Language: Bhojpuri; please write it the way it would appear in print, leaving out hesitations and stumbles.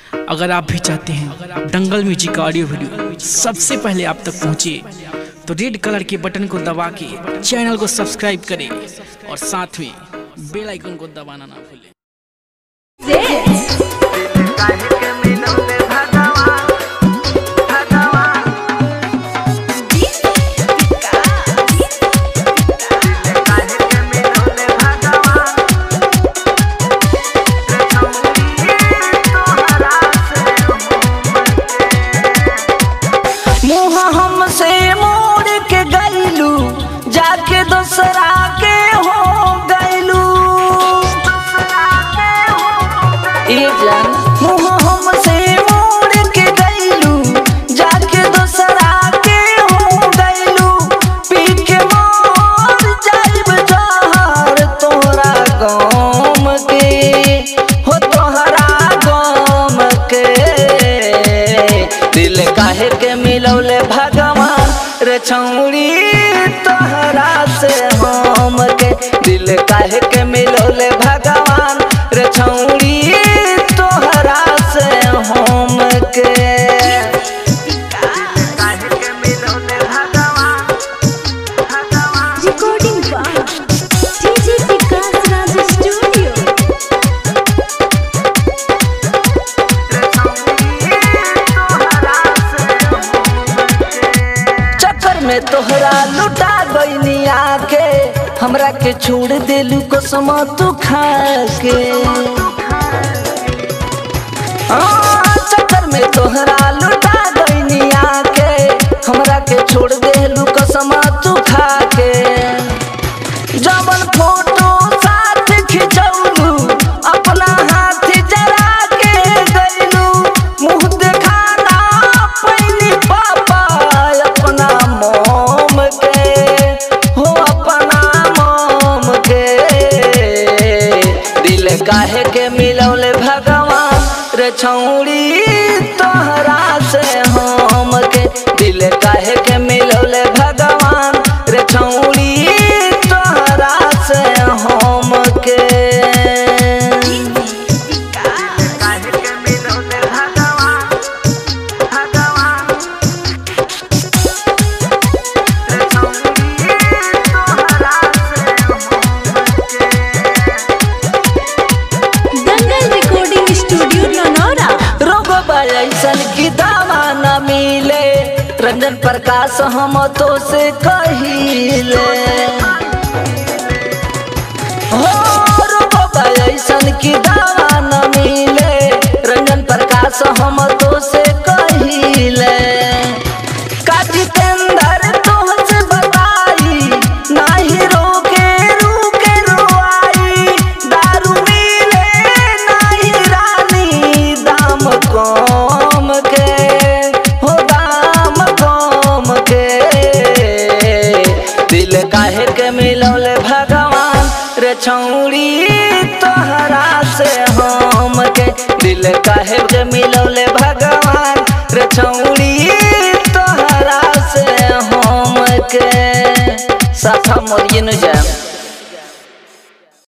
अगर आप भी चाहते हैं दंगल म्यूजिक का ऑडियो वीडियो सबसे पहले आप तक पहुंचे तो रेड कलर के बटन को दबा के चैनल को सब्सक्राइब करें और साथ में बेल आइकन को दबाना ना भूलें। हमसे मोड़ के गईलू जाके दूसरा के हो गईलू मुँह हमसे मोड़ के गईलू जाके दूसरा के हो गईलू पी के मोर जाइब जहर तोहरा गम के हो तोहरा गम के दिल काहे के मिलौले भगवान रे छौड़ी तोहरा से हम के दिल काहे के मिलौले भगवान रे छौड़ी तोहरा से हम के recording by DJ Vikas Raj studio. चक्कर में तोहरा लुटा गईनी आके हमरा के छोड़ देलू कसम तू खा के चक्कर में तोहरा लुटा गईनी आके हमरा के छोड़ देलू कसम तू खा के जवन फोटो साथ खिंचौलू अपना हाथ जरा के गईलू मुँह देखाना पहली पापा अपना मोम के हो अपना मोम के दिल काहे के मिलौले भगवान रे छौड़ी तोहरा से हम के दिल काहे के मिलौले भगवान रे छौड़ी तोहरा से हम के दंगल रिकॉर्डिंग स्टूडियो ननौरा। रोगबा ऐसन की दावा न मिले रंजन प्रकाश हम तो से कहिले हो रोगबा ऐसन की दावा न मिले रंजन प्रकाश हम तो से कहिले का जितेंद्र तुमसे बताई नाही रोके रुके रोआई दारू मिले नाही रानी दाम कम के हो दाम कम के दिल काहे के मिलौले भगवान रे छौड़ी तोहरा से हम के दिल काहे के मिलौले भगवान रे छौड़ी तोहरा से हम के साथा मोरिए न जाए।